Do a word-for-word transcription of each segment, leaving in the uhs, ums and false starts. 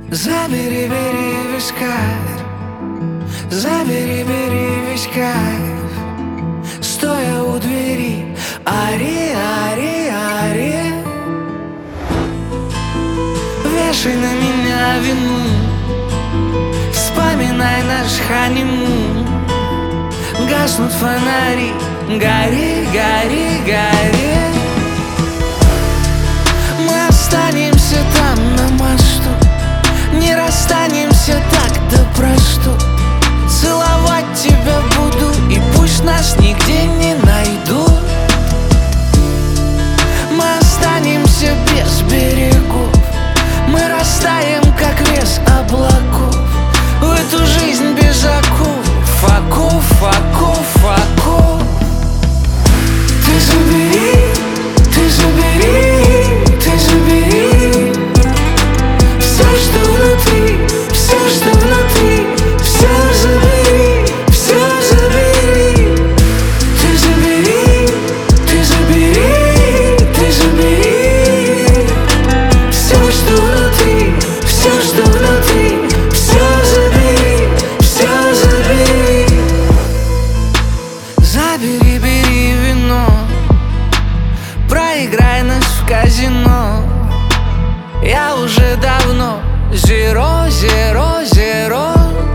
Забери, бери весь кайф, забери, бери весь кайф. Стоя у двери, ари, ари, ари. Вешай на меня вину, вспоминай наш ханимун. Гаснут фонари, гори, гори, гори. Мы останемся там на мосту, не расстанемся так, да про что. Целовать тебя буду, и пусть нас нигде не найдут. Мы останемся без берегов, мы растаем, как вес облаков. В эту жизнь без оков, оков, оков, оков. Ты забери, ты забери, ты забери все, что внутри, все, что внутри, все забери, все забери. Ты забери, ты забери, ты забери все, что внутри, все, что внутри, все забери, все забери. Забери, бери вино, проиграй нас в казино. Я уже давно zero, zero, zero.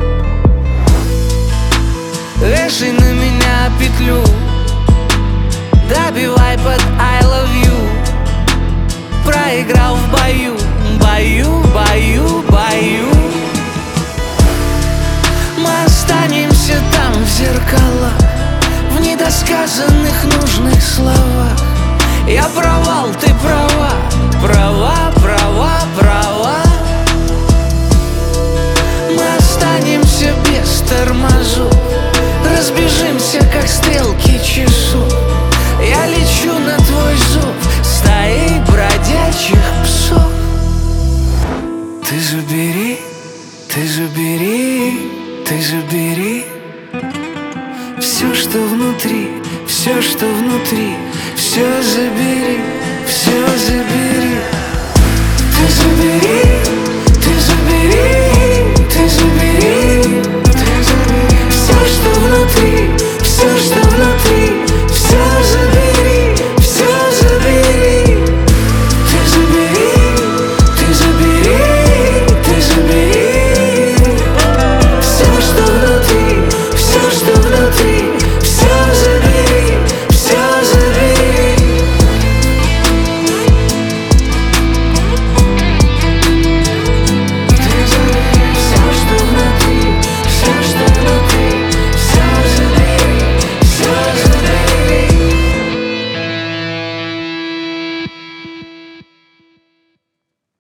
Вешай на меня петлю, добивай под I love you. Проиграл в бою, бою, бою, бою. Мы останемся там в зеркалах, в недосказанных нужных словах. Я провал, ты права, права, права, права. Мы останемся без тормозов, разбежимся, как стрелки часов. Я лечу на твой зов стаей бродячих псов. Ты забери, ты забери, ты забери все, что внутри, все, что внутри, все забери, все забери.